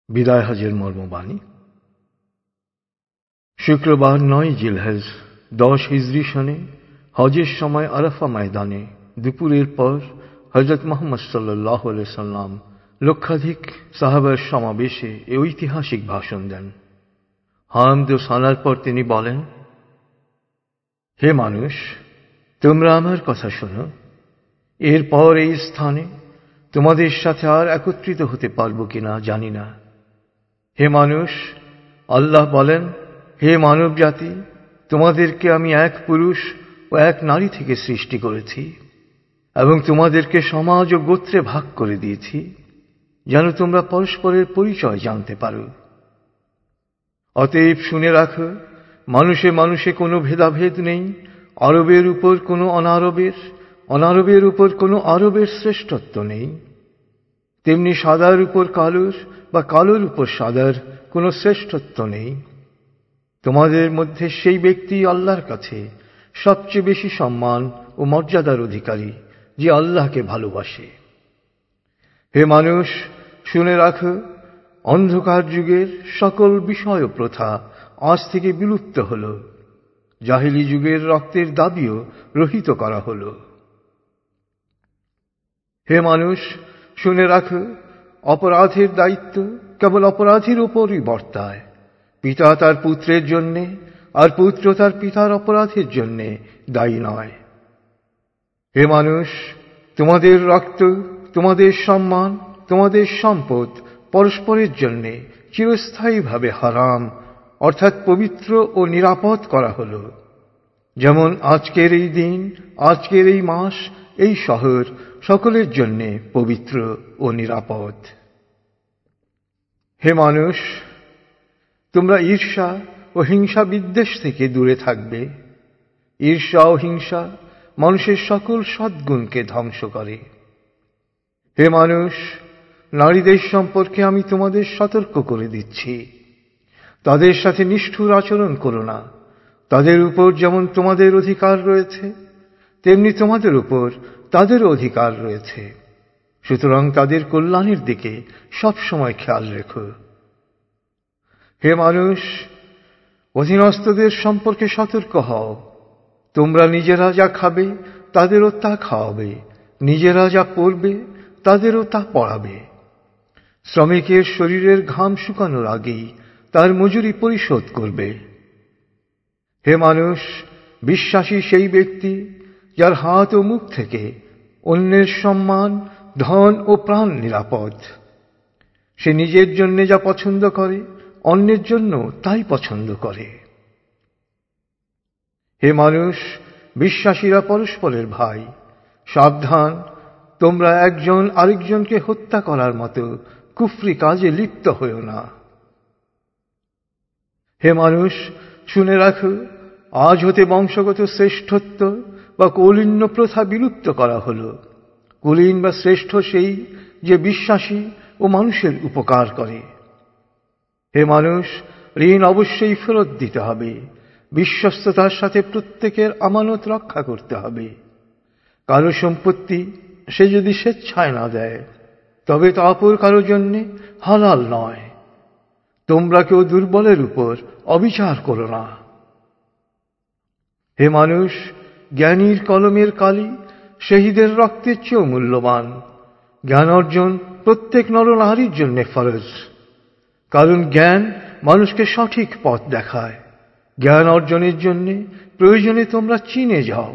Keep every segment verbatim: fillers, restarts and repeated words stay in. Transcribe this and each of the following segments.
বিদায় হজের মর্মবাণী। শুক্রবার নয় জিলহজ দশ হিজরি সনে হজের সময় আরাফা ময়দানে দুপুরের পর হযরত মুহাম্মদ সাল্লাল্লাহু আলাইহি সাল্লাম লক্ষাধিক সাহাবার সমাবেশে এই ঐতিহাসিক ভাষণ দেন। হামদ ও সালার পর তিনি বলেন, হে মানুষ, তোমরা আমার কথা শোনো। এরপর এই স্থানে তোমাদের সাথে আর একত্রিত হতে পারবো কিনা জানি না। হে মানুষ, আল্লাহ বলেন, হে মানব জাতি, তোমাদেরকে আমি এক পুরুষ ও এক নারী থেকে সৃষ্টি করেছি এবং তোমাদেরকে সমাজ ও গোত্রে ভাগ করে দিয়েছি যেন তোমরা পরস্পরের পরিচয় জানতে পারো। অতএব শুনে রাখো, মানুষে মানুষে কোনো ভেদাভেদ নেই। আরবের উপর কোনো অনারবের, অনারবের উপর কোনো আরবের শ্রেষ্ঠত্ব নেই। তেমনি সাদার উপর কালোর বা কালোর উপর সাদার কোনো শ্রেষ্ঠত্ব নেই। তোমাদের মধ্যে সেই ব্যক্তি আল্লাহর কাছে সবচেয়ে বেশি সম্মান ও মর্যাদার অধিকারী যে আল্লাহকে ভালোবাসে। হে মানুষ, শুনে রাখো, অন্ধকার যুগের সকল বিষয় ও প্রথা আজ থেকে বিলুপ্ত হল। জাহেলি যুগের রক্তের দাবিও রহিত করা হল। হে মানুষ, শুনে রাখো, অপরাধের দায়িত্ব কেবল অপরাধীর উপরই বর্তায়। পিতা তার পুত্রের জন্যে আর পুত্র তার পিতার অপরাধের জন্যে দায়ী নয়। হে মানুষ, তোমাদের রক্ত, তোমাদের সম্মান, তোমাদের সম্পদ পরস্পরের জন্যে চিরস্থায়ীভাবে হারাম অর্থাৎ পবিত্র ও নিরাপদ করা হল। যেমন আজকের এই দিন, আজকের এই মাস, এই শহর সকলের জন্যে পবিত্র ও নিরাপদ। হে মানুষ, তোমরা ঈর্ষা ও হিংসা বিদ্বেষ থেকে দূরে থাকবে। ঈর্ষা ও হিংসা মানুষের সকল সদ্গুণকে ধ্বংস করে। হে মানুষ, নারীদের সম্পর্কে আমি তোমাদের সতর্ক করে দিচ্ছি। তাদের সাথে নিষ্ঠুর আচরণ করো না। তাদের উপর যেমন তোমাদের অধিকার রয়েছে, তেমনি তোমাদের উপর তাদেরও অধিকার রয়েছে। সুতরাং তাদের কল্যাণের দিকে সবসময় খেয়াল রেখো। হে মানুষ, অধীনস্থদের সম্পর্কে সতর্ক হও। তোমরা নিজেরা যা খাবে তাদেরও তা খাওয়াবে, নিজেরা যা পরবে তাদেরও তা পরাবে। শ্রমিকের শরীরের ঘাম শুকানোর আগেই তার মজুরি পরিশোধ করবে। হে মানুষ, বিশ্বাসী সেই ব্যক্তি যার হাত ও মুখ থেকে অন্যের সম্মান, ধন ও প্রাণ নিরাপদ। সে নিজের জন্য যা পছন্দ করে অন্যের জন্য তাই পছন্দ করে। হে মানুষ, বিশ্বাসীরা পরস্পরের ভাই। সাবধান, তোমরা একজন আরেকজনকে হত্যা করার মতো কুফরি কাজে লিপ্ত হও না। হে মানুষ, শুনে রাখো, আজ হতে বংশগত শ্রেষ্ঠত্ব বা কৌলীন্য প্রথা বিলুপ্ত করা হল। কুলীন বা শ্রেষ্ঠ সেই যে বিশ্বাসী ও মানুষের উপকার করে। হে মানুষ, ঋণ অবশ্যই ফেরত দিতে হবে। বিশ্বস্ততার সাথে প্রত্যেকের আমানত রক্ষা করতে হবে। কারো সম্পত্তি সে যদি স্বেচ্ছায় না দেয় তবে তা অপর কারো জন্য হালাল নয়। তোমরা কেউ দুর্বলের উপর অবিচার করো না। হে মানুষ, জ্ঞানীর কলমের কালি শহীদের রক্তের চেয়েও মূল্যবান। জ্ঞান অর্জন প্রত্যেক নরনারীর জন্য ফরজ, কারণ জ্ঞান মানুষকে সঠিক পথ দেখায়। জ্ঞান অর্জনের জন্য প্রয়োজনে তোমরা চীনে যাও।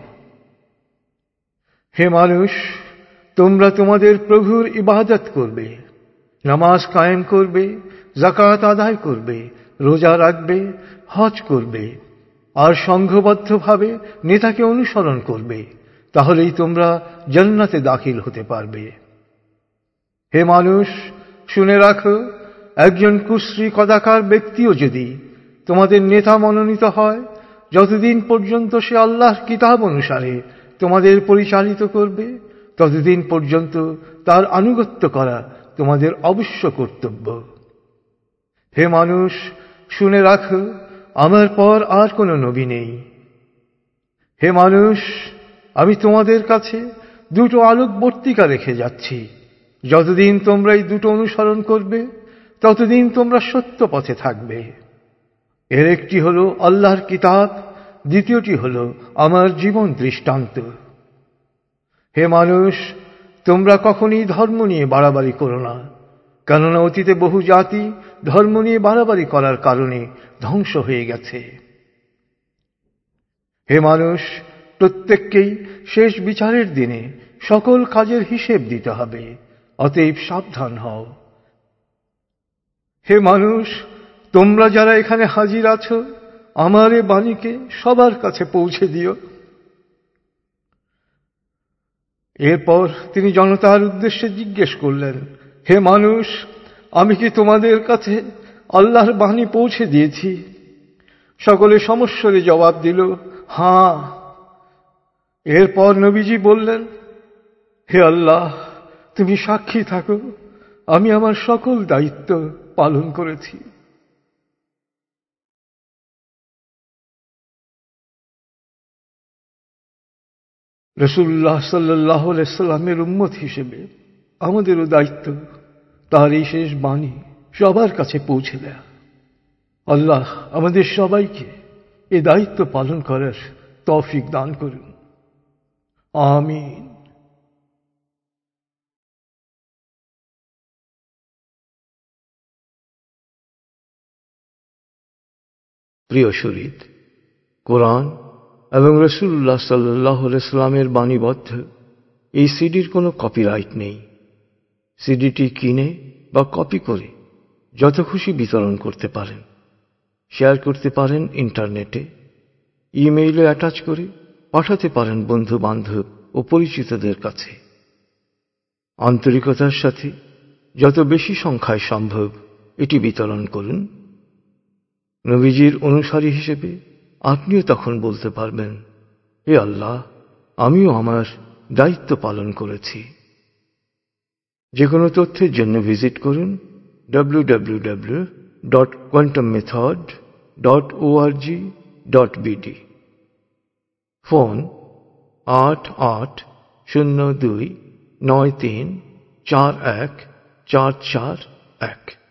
হে মানুষ, তোমরা তোমাদের প্রভুর ইবাদত করবে, নামাজ কায়েম করবে, যাকাত আদায় করবে, রোজা রাখবে, হজ করবে আর সংঘবদ্ধভাবে নেতাকে অনুসরণ করবে। তাহলেই তোমরা জান্নাতে দাখিল হতে পারবে। হে মানুষ, শুনে রাখো, একজন কুশ্রী কদাকার ব্যক্তিও যদি তোমাদের নেতা মনোনীত হয়, যতদিন পর্যন্ত সে আল্লাহর কিতাব অনুসারে তোমাদের পরিচালিত করবে, ততদিন পর্যন্ত তার আনুগত্য করা তোমাদের অবশ্য কর্তব্য। হে মানুষ, শুনে রাখো, আমার পর আর কোনো নবী নেই। হে মানুষ, আমি তোমাদের কাছে দুটো আলোকবর্তিকা রেখে যাচ্ছি। যতদিন তোমরা এই দুটো অনুসরণ করবে, ততদিন তোমরা সত্য পথে থাকবে। এর একটি হল আল্লাহর কিতাব, দ্বিতীয়টি হল আমার জীবন দৃষ্টান্ত। হে মানুষ, তোমরা কখনই ধর্ম নিয়ে বাড়াবাড়ি করো না, কেননা অতীতে বহু জাতি ধর্ম নিয়ে বাড়াবাড়ি করার কারণে ধ্বংস হয়ে গেছে। হে মানুষ, প্রত্যেককেই শেষ বিচারের দিনে সকল কাজের হিসেব দিতে হবে, অতএব সাবধান হও। হে মানুষ, তোমরা যারা এখানে হাজির আছো, আমার এ বাণীকে সবার কাছে পৌঁছে দিও। এরপর তিনি জনতার উদ্দেশ্যে জিজ্ঞেস করলেন, হে মানুষ, আমি কি তোমাদের কাছে আল্লাহর বাণী পৌঁছে দিয়েছি? সকলে সমস্বরে জবাব দিল, হ্যাঁ। এরপর নবীজি বললেন, হে আল্লাহ, তুমি সাক্ষী থাকো, আমি আমার সকল দায়িত্ব পালন করেছি। রাসূলুল্লাহ সাল্লাল্লাহু আলাইহি ওয়াসাল্লামের উম্মত হিসেবে আমাদেরও দায়িত্ব তার এই শেষ বাণী সবার কাছে পৌঁছে দেয়া। আল্লাহ আমাদের সবাইকে এই দায়িত্ব পালন করার তৌফিক দান করুন। আমিন। প্রিয় শরীদ, কোরআন এবং রাসূলুল্লাহ সাল্লাল্লাহু আলাইহি ওয়াসাল্লামের বাণীবদ্ধ এই সিডির কোনো কপিরাইট নেই। সিডিটি কিনে বা কপি করে যত খুশি বিতরণ করতে পারেন, শেয়ার করতে পারেন ইন্টারনেটে, ইমেইলে অ্যাটাচ করে পাঠাতে পারেন বন্ধু বান্ধব ও পরিচিতদের কাছে। আন্তরিকতার সাথে যত বেশি সংখ্যায় সম্ভব এটি বিতরণ করুন। নবীজির অনুসারী হিসেবে আপনিও তখন বলতে পারবেন, হে আল্লাহ, আমিও আমার দায়িত্ব পালন করেছি। যে কোনো তথ্যের জন্য ভিজিট করুন W W W dot quantum method dot org dot BD. Phone আট আট শূন্য দুই নয় তিন চার এক চার চার এক।